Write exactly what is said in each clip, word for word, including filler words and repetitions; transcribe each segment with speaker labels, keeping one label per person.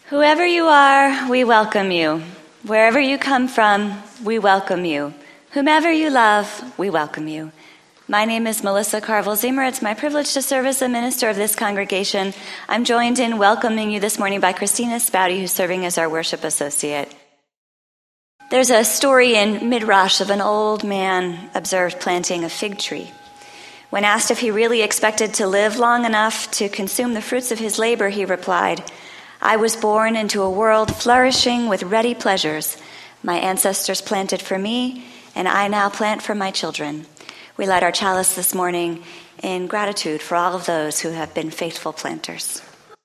Speaker 1: Whoever you are, we welcome you. Wherever you come from, we welcome you. Whomever you love, we welcome you. My name is Melissa Carville-Ziemer. It's my privilege to serve as the minister of this congregation. I'm joined in welcoming you this morning by Christina Spouty, who's serving as our worship associate. There's a story in Midrash of an old man observed planting a fig tree. When asked if he really expected to live long enough to consume the fruits of his labor, he replied, "I was born into a world flourishing with ready pleasures. My ancestors planted for me, and I now plant for my children." We light our chalice this morning in gratitude for all of those who have been faithful planters.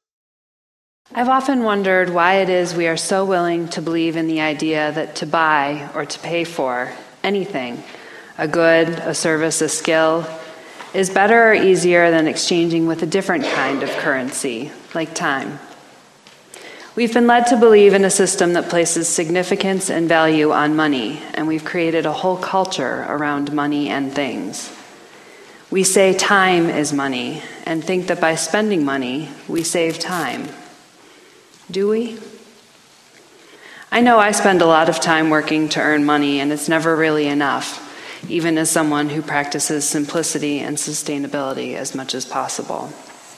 Speaker 2: I've often wondered why it is we are so willing to believe in the idea that to buy or to pay for anything, a good, a service, a skill, is better or easier than exchanging with a different kind of currency, like time. We've been led to believe in a system that places significance and value on money, and we've created a whole culture around money and things. We say time is money, and think that by spending money, we save time. Do we? I know I spend a lot of time working to earn money, and it's never really enough, even as someone who practices simplicity and sustainability as much as possible.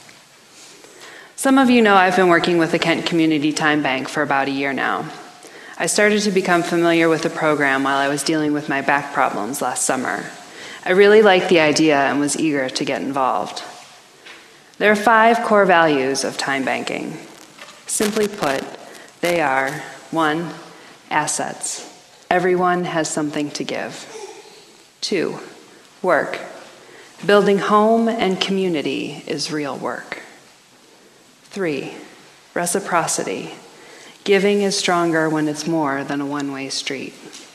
Speaker 2: Some of you know I've been working with the Kent Community Time Bank for about a year now. I started to become familiar with the program while I was dealing with my back problems last summer. I really liked the idea and was eager to get involved. There are five core values of time banking. Simply put, they are: one, assets. Everyone has something to give. Two, work. Building home and community is real work. Three, reciprocity. Giving is stronger when it's more than a one-way street.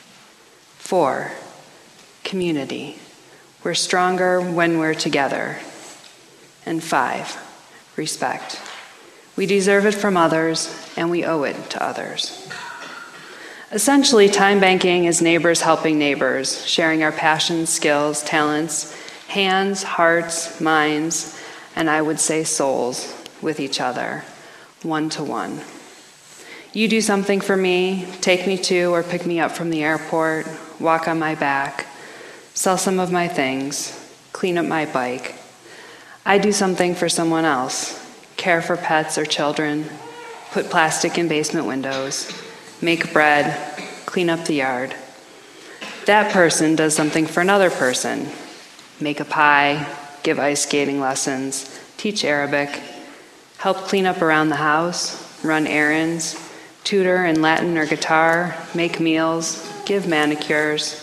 Speaker 2: Four, community. We're stronger when we're together. And five, respect. We deserve it from others, and we owe it to others. Essentially, time banking is neighbors helping neighbors, sharing our passions, skills, talents, hands, hearts, minds, and I would say souls, with each other, one to one. You do something for me, take me to or pick me up from the airport, walk on my back, sell some of my things, clean up my bike. I do something for someone else, care for pets or children, put plastic in basement windows, make bread, clean up the yard. That person does something for another person, make a pie, give ice skating lessons, teach Arabic, help clean up around the house, run errands, tutor in Latin or guitar, make meals, give manicures.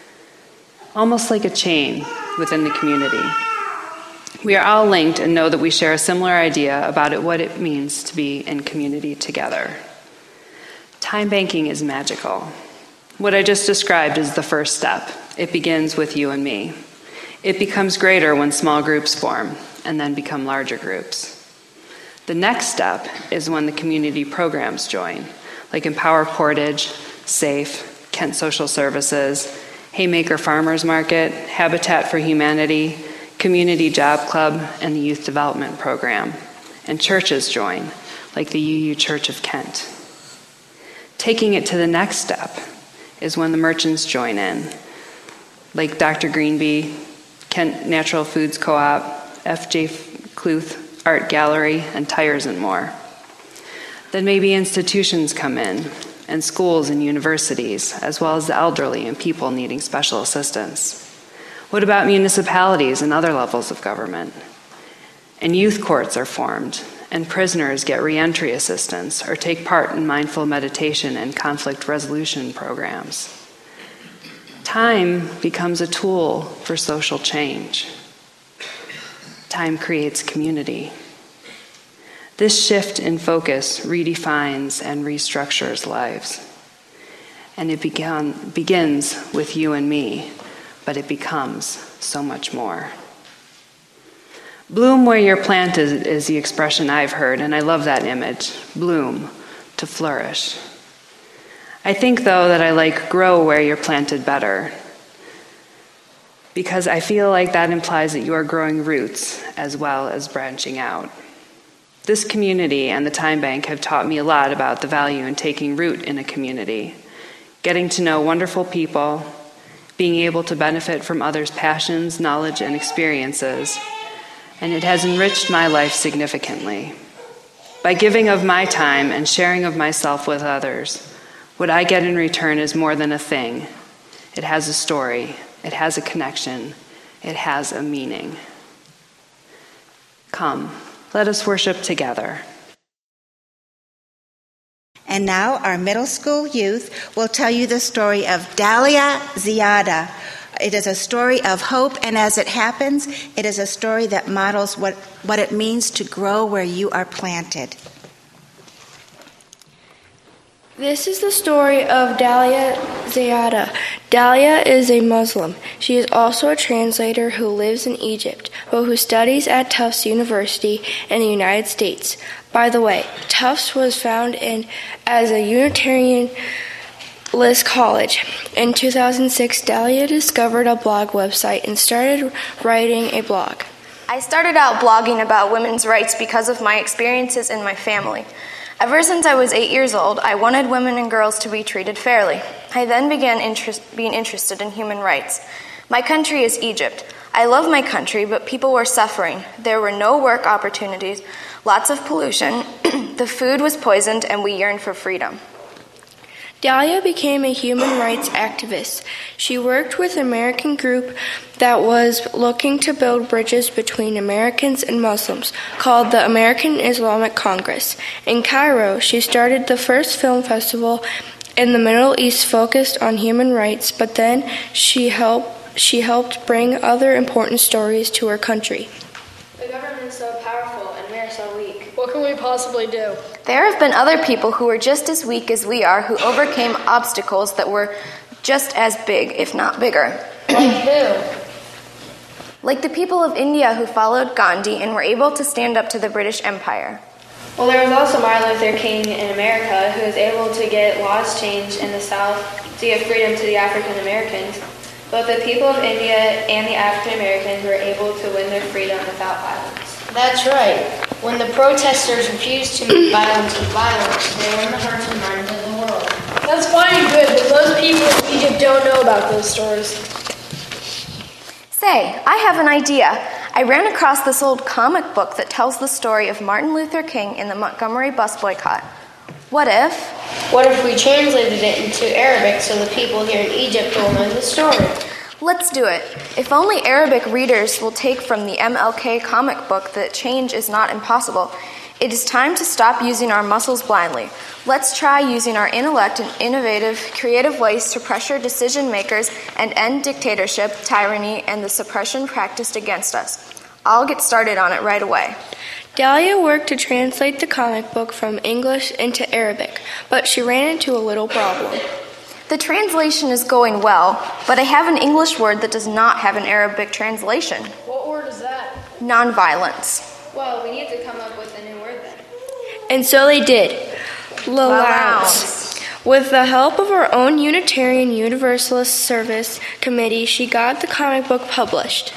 Speaker 2: Almost like a chain within the community. We are all linked and know that we share a similar idea about it, what it means to be in community together. Time banking is magical. What I just described is the first step. It begins with you and me. It becomes greater when small groups form and then become larger groups. The next step is when the community programs join, like Empower Portage, SAFE, Kent Social Services, Haymaker Farmers Market, Habitat for Humanity, Community Job Club, and the Youth Development Program. And churches join, like the U U Church of Kent. Taking it to the next step is when the merchants join in, like Doctor Greenbee, Kent Natural Foods Co-op, F J Kluth Art Gallery, and Tires and more. Then maybe institutions come in, and schools and universities, as well as the elderly and people needing special assistance. What about municipalities and other levels of government? And youth courts are formed, and prisoners get reentry assistance or take part in mindful meditation and conflict resolution programs. Time becomes a tool for social change. Time creates community. This shift in focus redefines and restructures lives. And it began, begins with you and me, but it becomes so much more. Bloom where you're planted is, is the expression I've heard, and I love that image. Bloom, to flourish. I think, though, that I like grow where you're planted better, because I feel like that implies that you are growing roots as well as branching out. This community and the Time Bank have taught me a lot about the value in taking root in a community, getting to know wonderful people, being able to benefit from others' passions, knowledge, and experiences, and it has enriched my life significantly. By giving of my time and sharing of myself with others, what I get in return is more than a thing. It has a story, it has a connection, it has a meaning. Come, let us worship together.
Speaker 3: And now our middle school youth will tell you the story of Dalia Ziada. It is a story of hope, and as it happens, it is a story that models what, what it means to grow where you are planted.
Speaker 4: This is the story of Dalia Ziada. Dalia is a Muslim. She is also a translator who lives in Egypt, but who studies at Tufts University in the United States. By the way, Tufts was founded in, as a Unitarianist college. In two thousand six, Dalia discovered a blog website and started writing a blog.
Speaker 5: I started out blogging about women's rights because of my experiences in my family. Ever since I was eight years old, I wanted women and girls to be treated fairly. I then began interest, being interested in human rights. My country is Egypt. I love my country, but people were suffering. There were no work opportunities, lots of pollution, the food was poisoned, and we yearned for freedom.
Speaker 4: Dalia became a human rights activist. She worked with an American group that was looking to build bridges between Americans and Muslims, called the American Islamic Congress. In Cairo, she started the first film festival in the Middle East focused on human rights, but then she helped, she helped bring other important stories to her country.
Speaker 6: The government is so powerful and we are so weak. What can we possibly do?
Speaker 5: There have been other people who were just as weak as we are who overcame obstacles that were just as big, if not bigger.
Speaker 6: Like who?
Speaker 5: Like the people of India who followed Gandhi and were able to stand up to the British Empire.
Speaker 6: Well, there was also Martin Luther King in America who was able to get laws changed in the South to give freedom to the African Americans. Both the people of India and the African Americans were able to win their freedom without violence.
Speaker 7: That's right. When the protesters refused to meet violence with violence, they won the hearts and minds of the world.
Speaker 6: That's fine and good, but most people in Egypt don't know about those stories.
Speaker 5: Say, I have an idea. I ran across this old comic book that tells the story of Martin Luther King in the Montgomery bus boycott. What if?
Speaker 7: What if we translated it into Arabic so the people here in Egypt will know the story?
Speaker 5: Let's do it. If only Arabic readers will take from the M L K comic book that change is not impossible. It is time to stop using our muscles blindly. Let's try using our intellect in innovative, creative ways to pressure decision makers and end dictatorship, tyranny, and the suppression practiced against us. I'll get started on it right away.
Speaker 4: Dalia worked to translate the comic book from English into Arabic, but she ran into a little problem.
Speaker 5: The translation is going well, but I have an English word that does not have an Arabic translation.
Speaker 6: What word is that?
Speaker 5: Nonviolence.
Speaker 6: Well, we need to come up with a new word then.
Speaker 4: And so they did. Lalance. With the help of our own Unitarian Universalist Service Committee, she got the comic book published.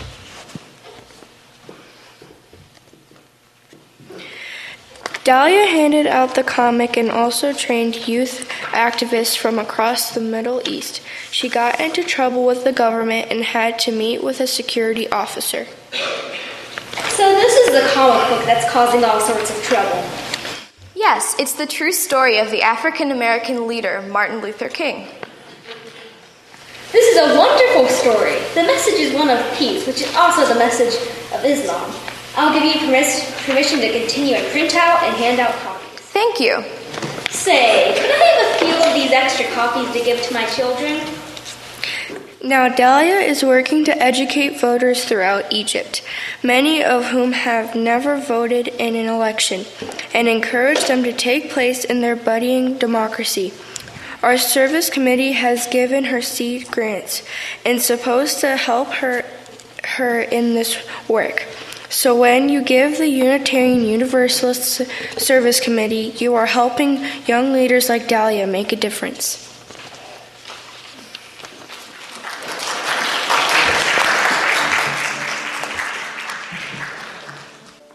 Speaker 4: Dalia handed out the comic and also trained youth activists from across the Middle East. She got into trouble with the government and had to meet with a security officer.
Speaker 8: So this is the comic book that's causing all sorts of trouble.
Speaker 5: Yes, it's the true story of the African American leader, Martin Luther King.
Speaker 8: This is a wonderful story. The message is one of peace, which is also the message of Islam. I'll give you permis- permission to continue and print out and hand out copies.
Speaker 5: Thank you.
Speaker 8: Say, could I have a few of these extra copies to give to my children?
Speaker 4: Now Dalia is working to educate voters throughout Egypt, many of whom have never voted in an election, and encourage them to take place in their budding democracy. Our service committee has given her seed grants and supposed to help her her in this work. So when you give the Unitarian Universalist Service Committee, you are helping young leaders like Dalia make a difference.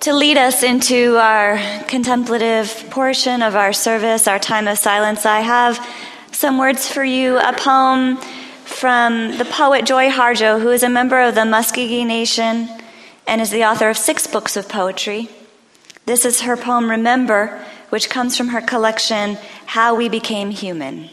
Speaker 1: To lead us into our contemplative portion of our service, our time of silence, I have some words for you, a poem from the poet Joy Harjo, who is a member of the Muscogee Nation and is the author of six books of poetry. This is her poem, Remember, which comes from her collection, How We Became Human.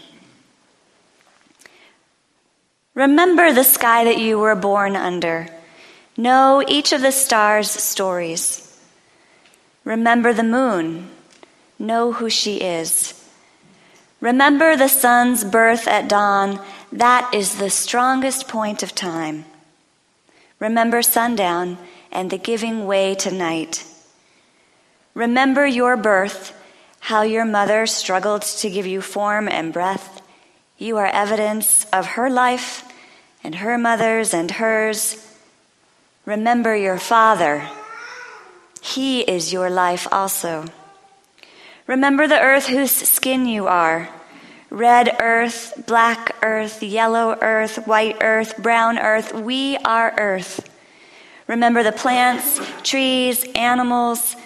Speaker 1: Remember the sky that you were born under. Know each of the stars' stories. Remember the moon. Know who she is. Remember the sun's birth at dawn. That is the strongest point of time. Remember sundown and the giving way to night. Remember your birth, how your mother struggled to give you form and breath. You are evidence of her life and her mother's and hers. Remember your father. He is your life also. Remember the earth whose skin you are. Red earth, black earth, yellow earth, white earth, brown earth. We are earth. Remember the plants, trees, animals,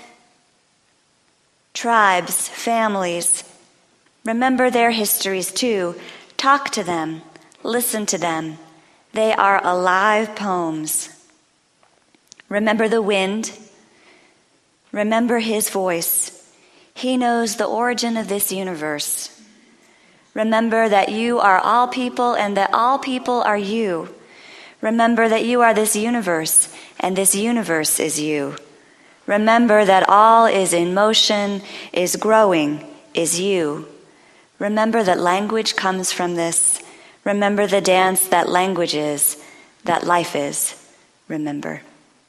Speaker 1: tribes, families. Remember their histories too. Talk to them. Listen to them. They are alive poems. Remember the wind. Remember his voice. He knows the origin of this universe. Remember that you are all people and that all people are you. Remember that you are this universe and this universe is you. Remember that all is in motion, is growing, is you. Remember that language comes from this. Remember the dance that language is, that life is. Remember.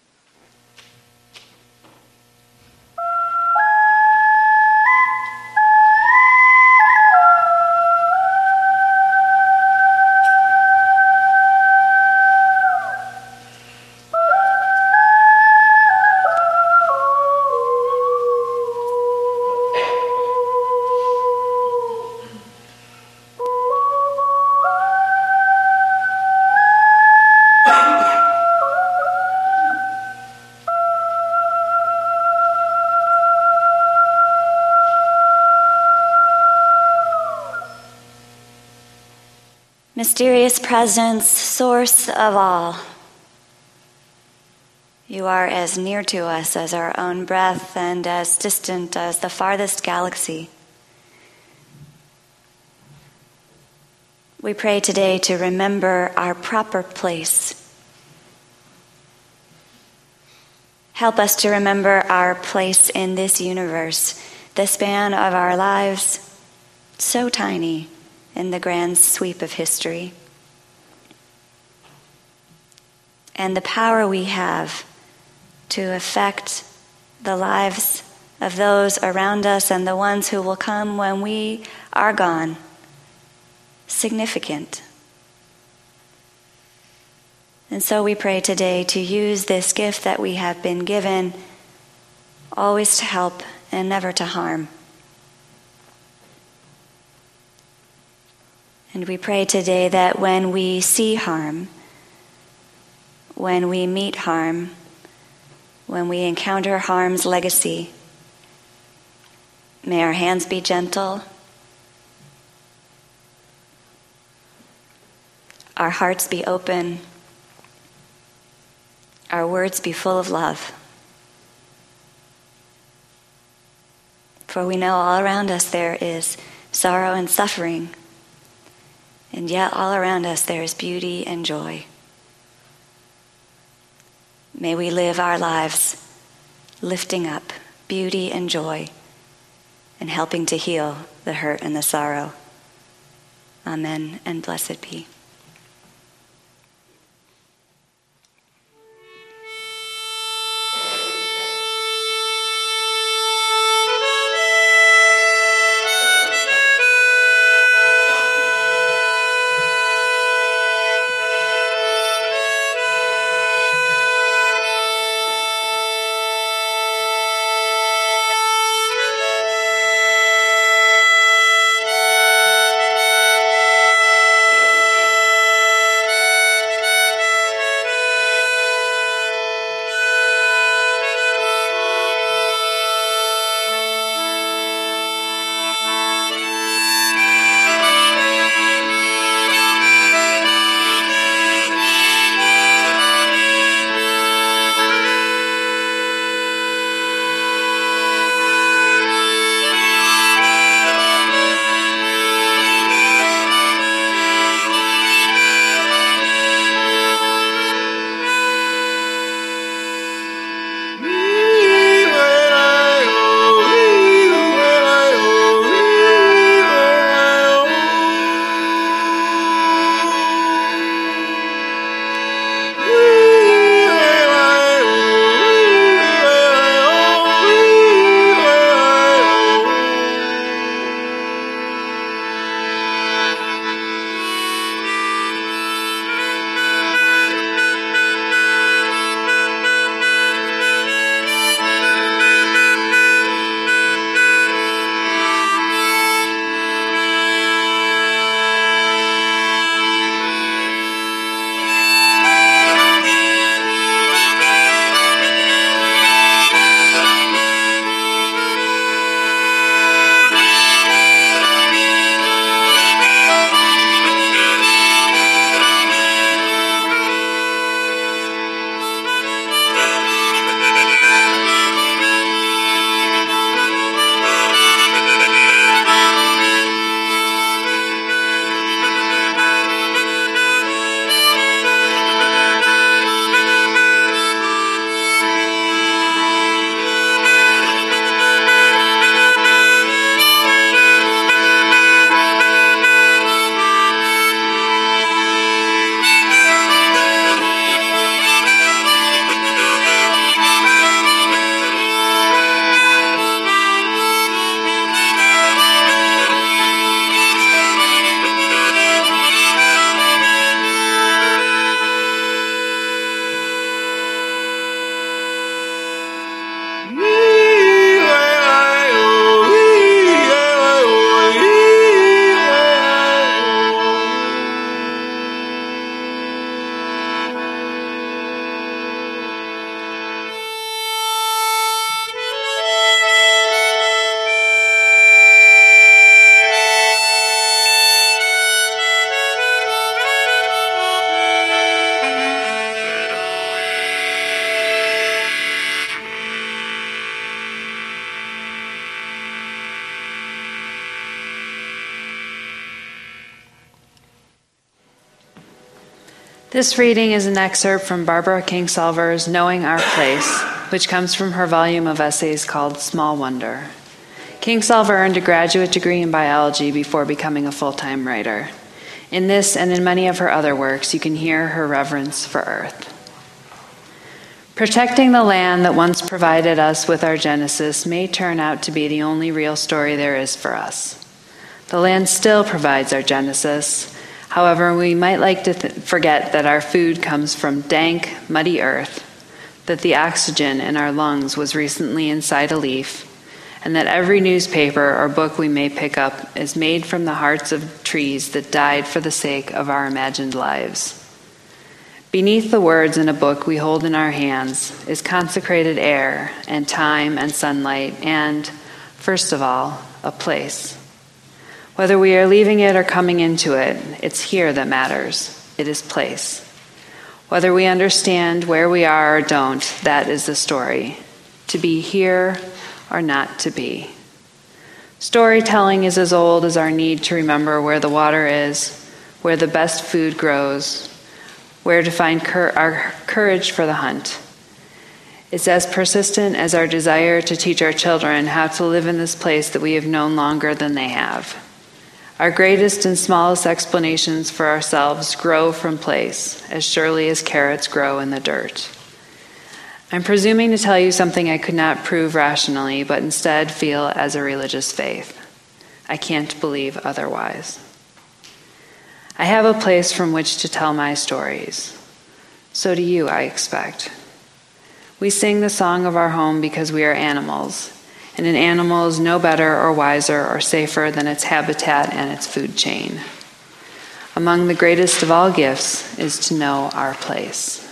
Speaker 1: Mysterious presence, source of all. You are as near to us as our own breath and as distant as the farthest galaxy. We pray today to remember our proper place. Help us to remember our place in this universe, the span of our lives, so tiny in the grand sweep of history, and the power we have to affect the lives of those around us and the ones who will come when we are gone. Significant. And so we pray today to use this gift that we have been given always to help and never to harm. And we pray today that when we see harm, when we meet harm, when we encounter harm's legacy, may our hands be gentle, our hearts be open, our words be full of love. For we know all around us there is sorrow and suffering, and yet all around us there is beauty and joy. May we live our lives lifting up beauty and joy and helping to heal the hurt and the sorrow. Amen, and blessed be.
Speaker 2: This reading is an excerpt from Barbara Kingsolver's Knowing Our Place, which comes from her volume of essays called Small Wonder. Kingsolver earned a graduate degree in biology before becoming a full-time writer. In this and in many of her other works, you can hear her reverence for Earth. Protecting the land that once provided us with our genesis may turn out to be the only real story there is for us. The land still provides our genesis. However, we might like to th- forget that our food comes from dank, muddy earth, that the oxygen in our lungs was recently inside a leaf, and that every newspaper or book we may pick up is made from the hearts of trees that died for the sake of our imagined lives. Beneath the words in a book we hold in our hands is consecrated air and time and sunlight and, first of all, a place. Whether we are leaving it or coming into it, it's here that matters. It is place. Whether we understand where we are or don't, that is the story. To be here or not to be. Storytelling is as old as our need to remember where the water is, where the best food grows, where to find cur- our courage for the hunt. It's as persistent as our desire to teach our children how to live in this place that we have known longer than they have. Our greatest and smallest explanations for ourselves grow from place, as surely as carrots grow in the dirt. I'm presuming to tell you something I could not prove rationally, but instead feel as a religious faith. I can't believe otherwise. I have a place from which to tell my stories. So do you, I expect. We sing the song of our home because we are animals, and an animal is no better or wiser or safer than its habitat and its food chain. Among the greatest of all gifts is to know our place.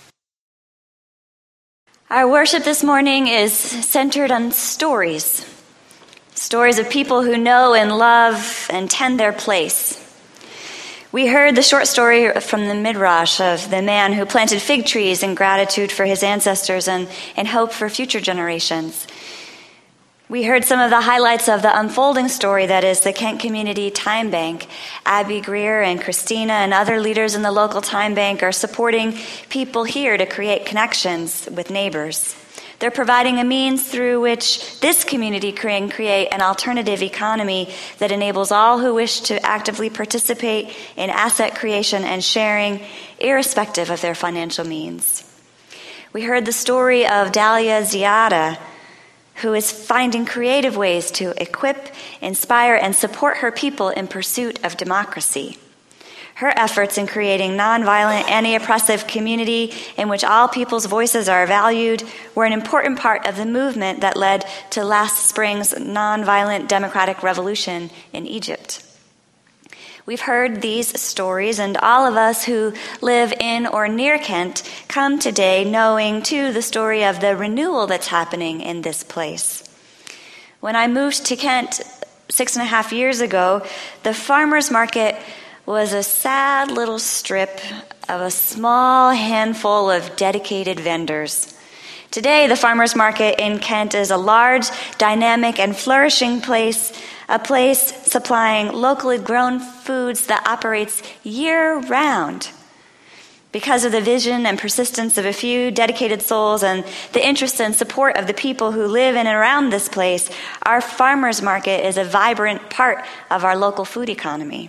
Speaker 1: Our worship this morning is centered on stories. Stories of people who know and love and tend their place. We heard the short story from the Midrash of the man who planted fig trees in gratitude for his ancestors and, and hope for future generations. We heard some of the highlights of the unfolding story that is the Kent Community Time Bank. Abby Greer and Christina and other leaders in the local time bank are supporting people here to create connections with neighbors. They're providing a means through which this community can create an alternative economy that enables all who wish to actively participate in asset creation and sharing, irrespective of their financial means. We heard the story of Dalia Ziada, who is finding creative ways to equip, inspire, and support her people in pursuit of democracy. Her efforts in creating nonviolent, anti-oppressive community in which all people's voices are valued were an important part of the movement that led to last spring's nonviolent democratic revolution in Egypt. We've heard these stories, and all of us who live in or near Kent come today knowing, too, the story of the renewal that's happening in this place. When I moved to Kent six and a half years ago, the farmers market was a sad little strip of a small handful of dedicated vendors. Today, the farmers market in Kent is a large, dynamic, and flourishing place, a place supplying locally grown foods that operates year-round. Because of the vision and persistence of a few dedicated souls and the interest and support of the people who live in and around this place, our farmers market is a vibrant part of our local food economy.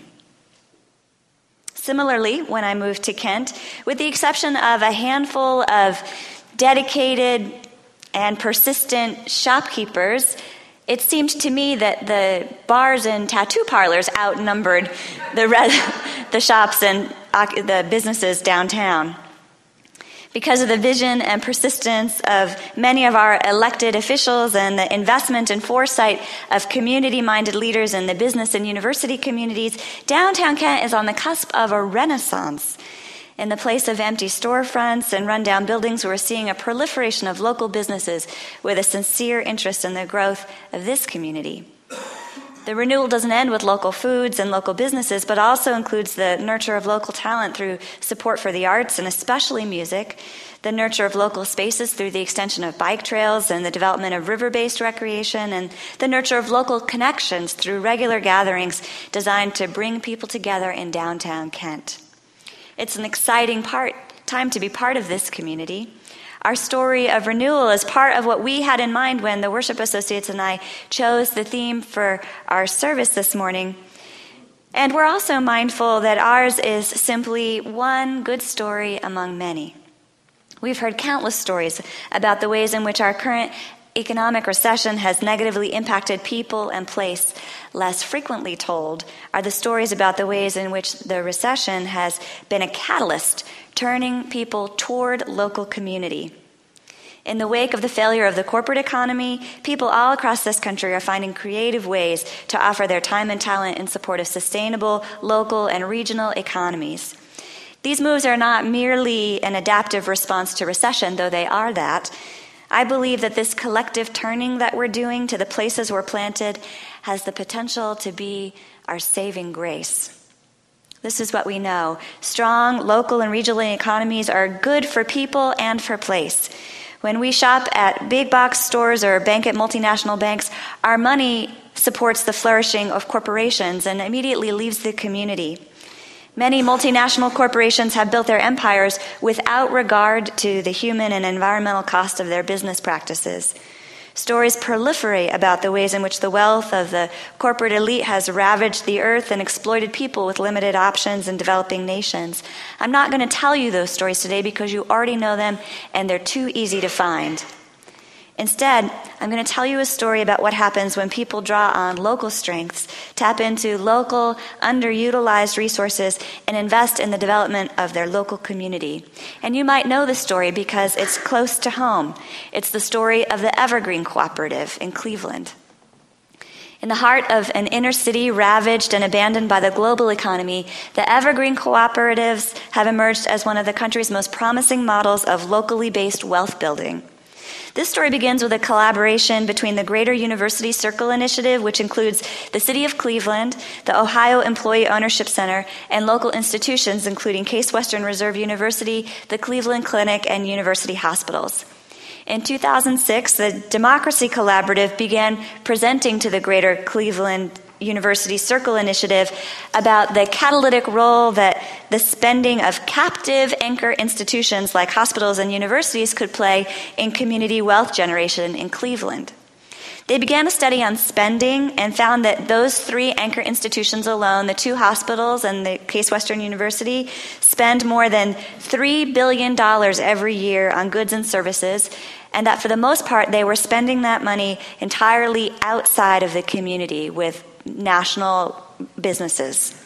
Speaker 1: Similarly, when I moved to Kent, with the exception of a handful of dedicated and persistent shopkeepers, it seemed to me that the bars and tattoo parlors outnumbered the, re- the shops and the businesses downtown. Because of the vision and persistence of many of our elected officials and the investment and foresight of community-minded leaders in the business and university communities, downtown Kent is on the cusp of a renaissance. In the place of empty storefronts and rundown buildings, we're seeing a proliferation of local businesses with a sincere interest in the growth of this community. The renewal doesn't end with local foods and local businesses, but also includes the nurture of local talent through support for the arts and especially music, the nurture of local spaces through the extension of bike trails and the development of river-based recreation, and the nurture of local connections through regular gatherings designed to bring people together in downtown Kent. It's an exciting part, time to be part of this community. Our story of renewal is part of what we had in mind when the worship associates and I chose the theme for our service this morning. And we're also mindful that ours is simply one good story among many. We've heard countless stories about the ways in which our current economic recession has negatively impacted people and place. Less frequently told are the stories about the ways in which the recession has been a catalyst, turning people toward local community. In the wake of the failure of the corporate economy, people all across this country are finding creative ways to offer their time and talent in support of sustainable, local, and regional economies. These moves are not merely an adaptive response to recession, though they are that. I believe that this collective turning that we're doing to the places we're planted has the potential to be our saving grace. This is what we know. Strong local and regional economies are good for people and for place. When we shop at big box stores or bank at multinational banks, our money supports the flourishing of corporations and immediately leaves the community. Many multinational corporations have built their empires without regard to the human and environmental cost of their business practices. Stories proliferate about the ways in which the wealth of the corporate elite has ravaged the earth and exploited people with limited options in developing nations. I'm not going to tell you those stories today because you already know them and they're too easy to find. Instead, I'm going to tell you a story about what happens when people draw on local strengths, tap into local, underutilized resources, and invest in the development of their local community. And you might know the story because it's close to home. It's the story of the Evergreen Cooperative in Cleveland. In the heart of an inner city ravaged and abandoned by the global economy, the Evergreen Cooperatives have emerged as one of the country's most promising models of locally based wealth building. This story begins with a collaboration between the Greater University Circle Initiative, which includes the City of Cleveland, the Ohio Employee Ownership Center, and local institutions including Case Western Reserve University, the Cleveland Clinic, and university hospitals. In two thousand six, the Democracy Collaborative began presenting to the Greater Cleveland University Circle Initiative about the catalytic role that the spending of captive anchor institutions like hospitals and universities could play in community wealth generation in Cleveland. They began a study on spending and found that those three anchor institutions alone, the two hospitals and the Case Western University, spend more than three billion dollars every year on goods and services, and that for the most part they were spending that money entirely outside of the community with national businesses.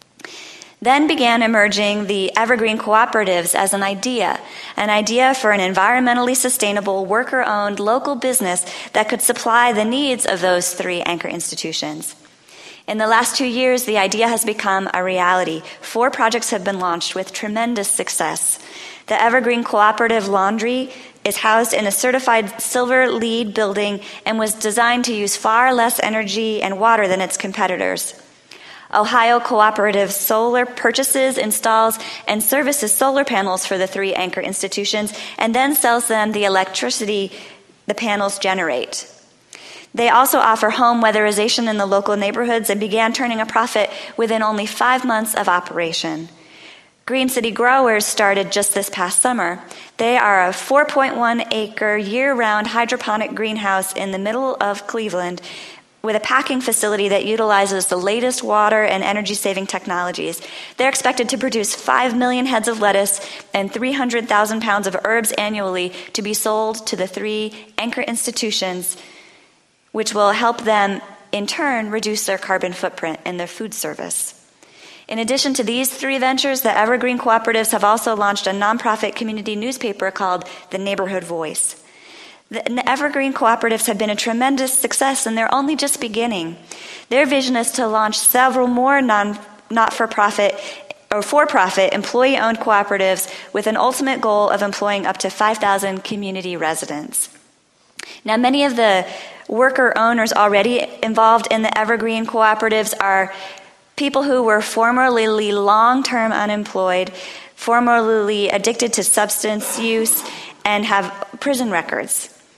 Speaker 1: Then began emerging the Evergreen Cooperatives as an idea, an idea for an environmentally sustainable, worker-owned local business that could supply the needs of those three anchor institutions. In the last two years, the idea has become a reality. Four projects have been launched with tremendous success. The Evergreen Cooperative Laundry is housed in a certified silver LEED building and was designed to use far less energy and water than its competitors. Ohio Cooperative Solar purchases, installs, and services solar panels for the three anchor institutions and then sells them the electricity the panels generate. They also offer home weatherization in the local neighborhoods and began turning a profit within only five months of operation. Green City Growers started just this past summer. They are a four point one acre year-round hydroponic greenhouse in the middle of Cleveland with a packing facility that utilizes the latest water and energy-saving technologies. They're expected to produce five million heads of lettuce and three hundred thousand pounds of herbs annually to be sold to the three anchor institutions, which will help them, in turn, reduce their carbon footprint in their food service. In addition to these three ventures, the Evergreen Cooperatives have also launched a nonprofit community newspaper called The Neighborhood Voice. The Evergreen Cooperatives have been a tremendous success, and they're only just beginning. Their vision is to launch several more non, not-for-profit or for-profit employee-owned cooperatives with an ultimate goal of employing up to five thousand community residents. Now, many of the worker owners already involved in the Evergreen Cooperatives are people who were formerly long-term unemployed, formerly addicted to substance use, and have prison records.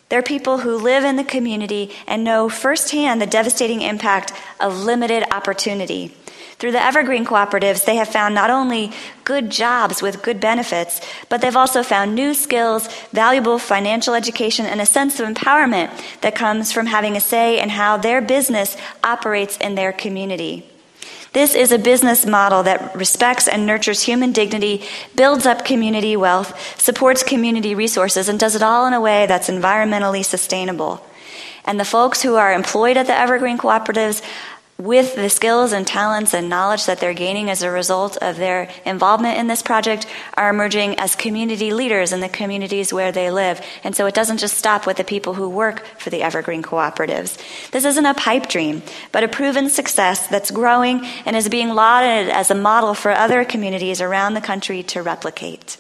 Speaker 1: They're people who live in the community and know firsthand the devastating impact of limited opportunity. Through the Evergreen Cooperatives, they have found not only good jobs with good benefits, but they've also found new skills, valuable financial education, and a sense of empowerment that comes from having a say in how their business operates in their community. This is a business model that respects and nurtures human dignity, builds up community wealth, supports community resources, and does it all in a way that's environmentally sustainable. And the folks who are employed at the Evergreen Cooperatives, with the skills and talents and knowledge that they're gaining as a result of their involvement in this project, are emerging as community leaders in the communities where they live. And so it doesn't just stop with the people who work for the Evergreen Cooperatives. This isn't a pipe dream, but a proven success that's growing and is being lauded as a model for other communities around the country to replicate.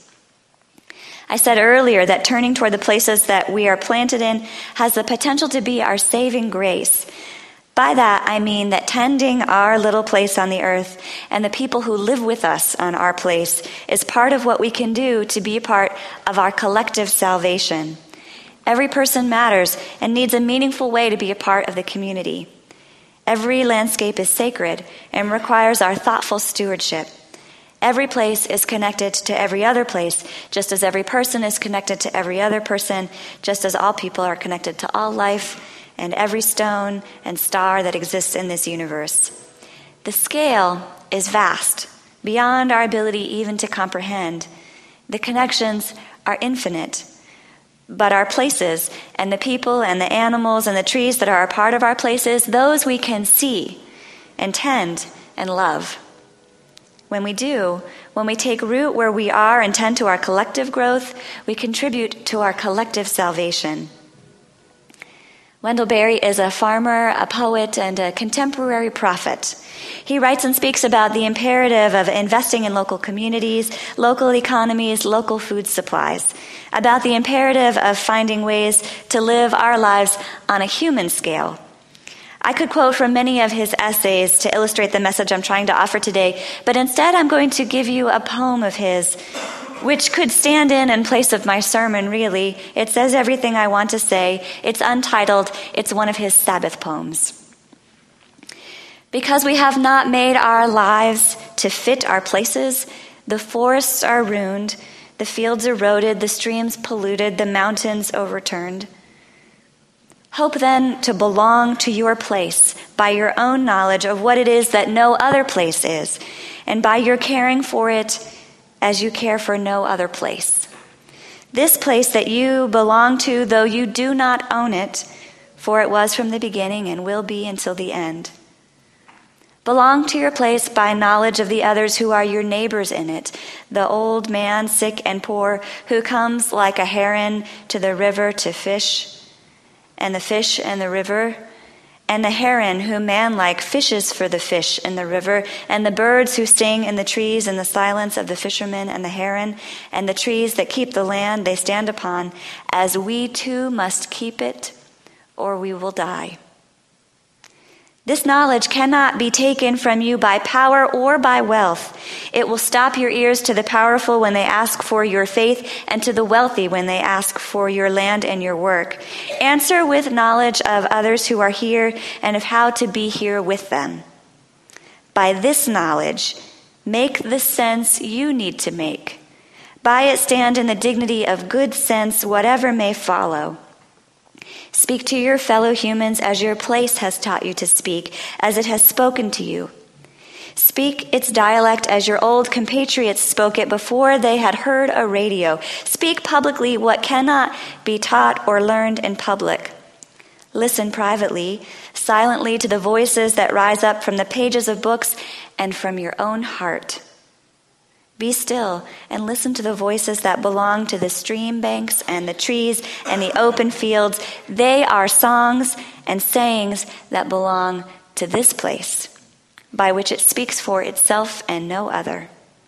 Speaker 1: I said earlier that turning toward the places that we are planted in has the potential to be our saving grace. By that, I mean that tending our little place on the earth and the people who live with us on our place is part of what we can do to be a part of our collective salvation. Every person matters and needs a meaningful way to be a part of the community. Every landscape is sacred and requires our thoughtful stewardship. Every place is connected to every other place, just as every person is connected to every other person, just as all people are connected to all life and every stone and star that exists in this universe. The scale is vast, beyond our ability even to comprehend. The connections are infinite. But our places, and the people and the animals and the trees that are a part of our places, those we can see and tend and love. When we do, when we take root where we are and tend to our collective growth, we contribute to our collective salvation. Wendell Berry is a farmer, a poet, and a contemporary prophet. He writes and speaks about the imperative of investing in local communities, local economies, local food supplies, about the imperative of finding ways to live our lives on a human scale. I could quote from many of his essays to illustrate the message I'm trying to offer today, but instead I'm going to give you a poem of his, which could stand in in place of my sermon, really. It says everything I want to say. It's untitled. It's one of his Sabbath poems. Because we have not made our lives to fit our places, the forests are ruined, the fields eroded, the streams polluted, the mountains overturned. Hope then to belong to your place by your own knowledge of what it is that no other place is, and by your caring for it as you care for no other place. This place that you belong to, though you do not own it, for it was from the beginning and will be until the end. Belong to your place by knowledge of the others who are your neighbors in it, the old man, sick and poor, who comes like a heron to the river to fish, and the fish and the river, and the heron who man-like fishes for the fish in the river, and the birds who sing in the trees in the silence of the fisherman and the heron, and the trees that keep the land they stand upon, as we too must keep it, or we will die. This knowledge cannot be taken from you by power or by wealth. It will stop your ears to the powerful when they ask for your faith, and to the wealthy when they ask for your land and your work. Answer with knowledge of others who are here and of how to be here with them. By this knowledge, make the sense you need to make. By it stand in the dignity of good sense, whatever may follow. Speak to your fellow humans as your place has taught you to speak, as it has spoken to you. Speak its dialect as your old compatriots spoke it before they had heard a radio. Speak publicly what cannot be taught or learned in public. Listen privately, silently to the voices that rise up from the pages of books and from your own heart. Be still and listen to the voices that belong to the stream banks and the trees and the open fields. They are songs and sayings that belong to this place, by which it speaks for itself and no other.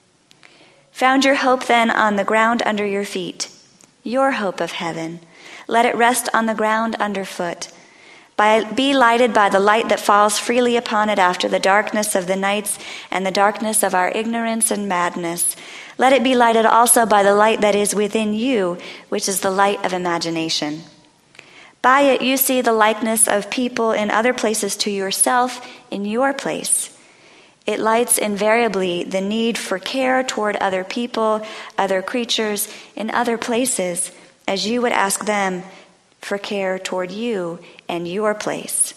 Speaker 1: Found your hope then on the ground under your feet, your hope of heaven. Let it rest on the ground underfoot. By, be lighted by the light that falls freely upon it after the darkness of the nights and the darkness of our ignorance and madness. Let it be lighted also by the light that is within you, which is the light of imagination. By it, you see the likeness of people in other places to yourself in your place. It lights invariably the need for care toward other people, other creatures, in other places, as you would ask them for care toward you and your place.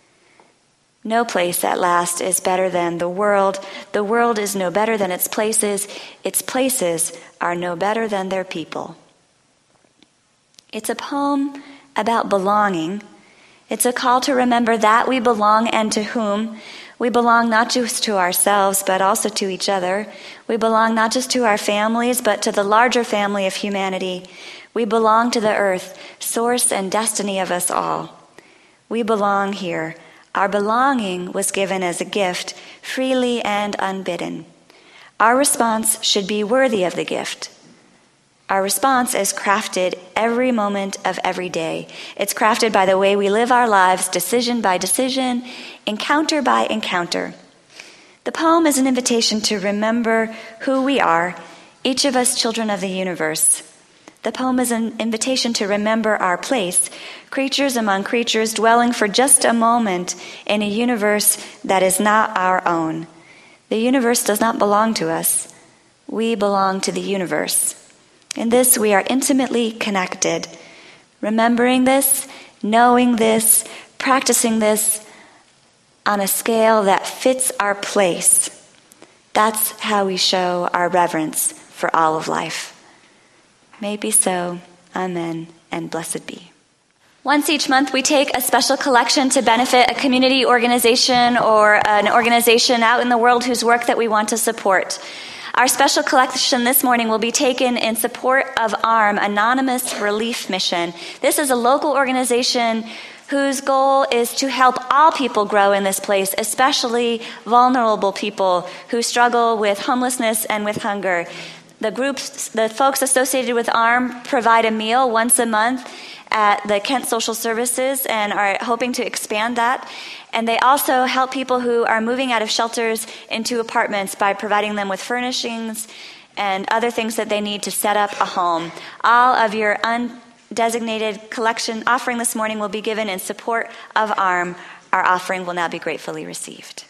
Speaker 1: No place, at last, is better than the world. The world is no better than its places. Its places are no better than their people. It's a poem about belonging. It's a call to remember that we belong and to whom. We belong not just to ourselves, but also to each other. We belong not just to our families, but to the larger family of humanity. We belong to the earth, source and destiny of us all. We belong here. Our belonging was given as a gift, freely and unbidden. Our response should be worthy of the gift. Our response is crafted every moment of every day. It's crafted by the way we live our lives, decision by decision, encounter by encounter. The poem is an invitation to remember who we are, each of us children of the universe. The poem is an invitation to remember our place, creatures among creatures dwelling for just a moment in a universe that is not our own. The universe does not belong to us. We belong to the universe. In this, we are intimately connected. Remembering this, knowing this, practicing this on a scale that fits our place. That's how we show our reverence for all of life. May it be so. Amen, and blessed be. Once each month, we take a special collection to benefit a community organization or an organization out in the world whose work that we want to support. Our special collection this morning will be taken in support of ARM, Anonymous Relief Mission. This is a local organization whose goal is to help all people grow in this place, especially vulnerable people who struggle with homelessness and with hunger. The groups, the folks associated with ARM provide a meal once a month at the Kent Social Services and are hoping to expand that. And they also help people who are moving out of shelters into apartments by providing them with furnishings and other things that they need to set up a home. All of your undesignated collection offering this morning will be given in support of ARM. Our offering will now be gratefully received.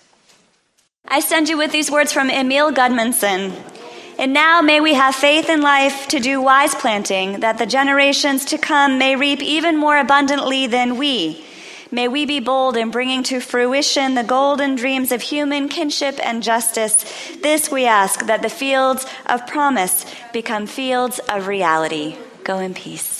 Speaker 1: I send you with these words from Emil Gudmundsson. And now may we have faith in life to do wise planting, that the generations to come may reap even more abundantly than we. May we be bold in bringing to fruition the golden dreams of human kinship and justice. This we ask, that the fields of promise become fields of reality. Go in peace.